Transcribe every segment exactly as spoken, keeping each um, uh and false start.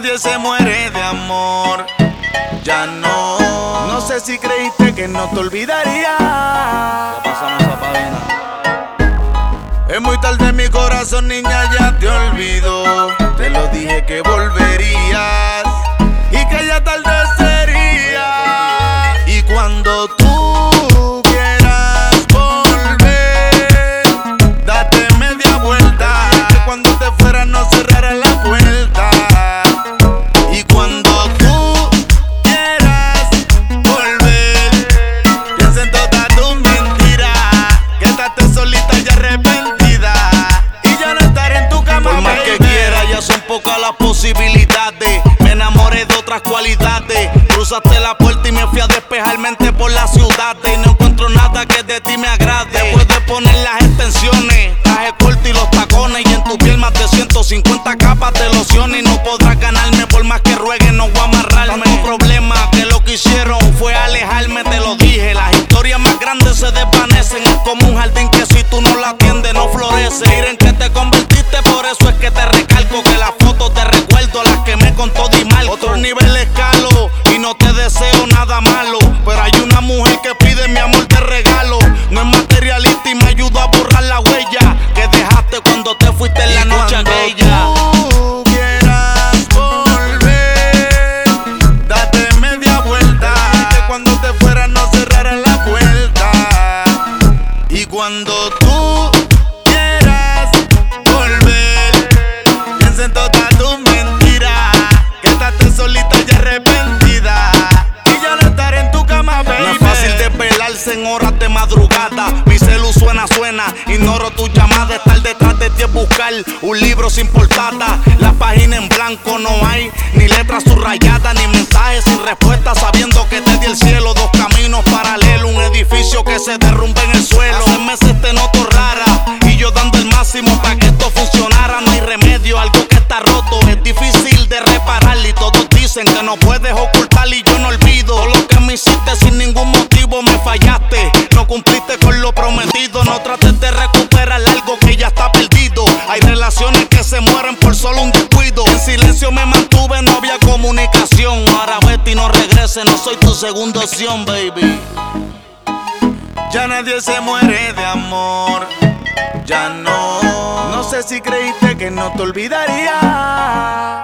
nadie se muere de amor. Ya no. No sé si creíste que no te olvidaría. Ya pasamos esa página. Es muy tarde, mi corazón, niña, ya te olvidó. Te lo dije que volverías y que ya tarde sería. Y cuando tú quieras volver, date media vuelta. Que cuando te fueras no cerraras la puerta. Y cuando tú quieras volver, piensa en todas tus mentiras. Quédate solita y arrepentida y ya no estaré en tu cama. Por más que quiera, ya son pocas las posibilidades. Me enamoré de otras cualidades. Cruzaste la puerta y me fui a despejar mente por la ciudad. Y no encuentro nada que de ti me agrade. Después de poner las extensiones, traje corto y los tacones, y en tu piel más de ciento cincuenta capas de lociones. Y no podrás ganarme por más que ruegue, no voy a amarrarme. Tu problema que lo que hicieron fue alejarme, te lo dije. Las historias más grandes se desvanecen. Es como un jardín que si tú no la atiendes no florece. Miren que te convertiste, por eso es que te recalco que las fotos te recuerdo las que me contó Di Marco. Otro nivel escalo y no te deseo nada malo, pero hay una mujer que pide mi amor de regalo. No es materialista y me ayudó a borrar la huella que dejaste cuando te fuiste en la noche aquella. Tú quieras volver, date media vuelta. Que cuando te fueras no cerraras la puerta. Y cuando tú quieras volver, piensa en todas tus mentiras. Quédate solita y arrepentida y ya no estaré en tu cama, baby. No es fácil desvelarse en horas de madrugada. Mi celu suena, suena, ignoro tu llamada. Estar detrás de ti es buscar un libro sin portada. La página en blanco, no hay ni letras subrayadas, ni mensajes sin respuesta. Sabiendo que te di el cielo, dos caminos paralelos, un edificio que se derrumba en el suelo. Hace meses te noto rara y yo dando el máximo para que esto funcionara. No hay remedio, algo que está roto es difícil de reparar. Y todos dicen que no puedes ocultar y yo no olvido. Todo lo que me hiciste sin ningún motivo, me fallaste. No cumpliste con lo prometido. No trates de recuperar algo que ya está perdido. Hay relaciones que se mueren por solo un descuido. En silencio me mantuve, no había comunicación. Ahora vete y no regrese, no soy tu segunda opción, baby. Ya nadie se muere de amor. Ya no. No sé si creíste que no te olvidaría.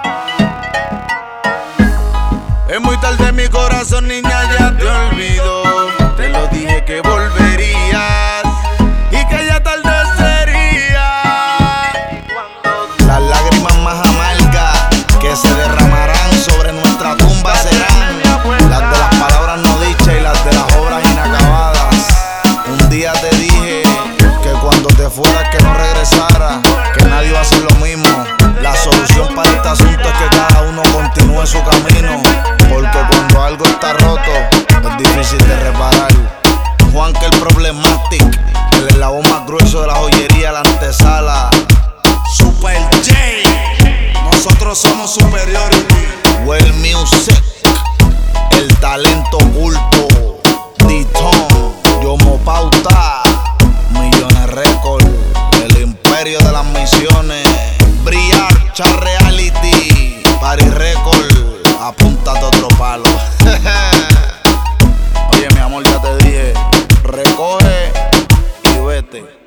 Es muy tarde, mi corazón, niña, ya te olvidó. Te lo dije que volverías y que ya tarde sería. Las lágrimas más amargas que se derramarán sobre nuestra tumba serán las de las palabras no dichas y las de las obras inacabadas. Un día te dije que cuando te fueras que no regresaras, que nadie iba a hacer lo mismo. La solución para este asunto es que cada uno continúe su camino, porque cuando algo está roto es difícil de reparar. Juan que el Problematic, el eslabón más grueso de la joyería, la antesala. Super J, nosotros somos Superiority. Well Music, el talento oculto. D-Tone, Yomo Pauta, Millones Record, el imperio de las misiones. Brillar, Char Reality, Party Record, apúntate otro palo. Oye, mi amor, ya te dije, recoge y vete.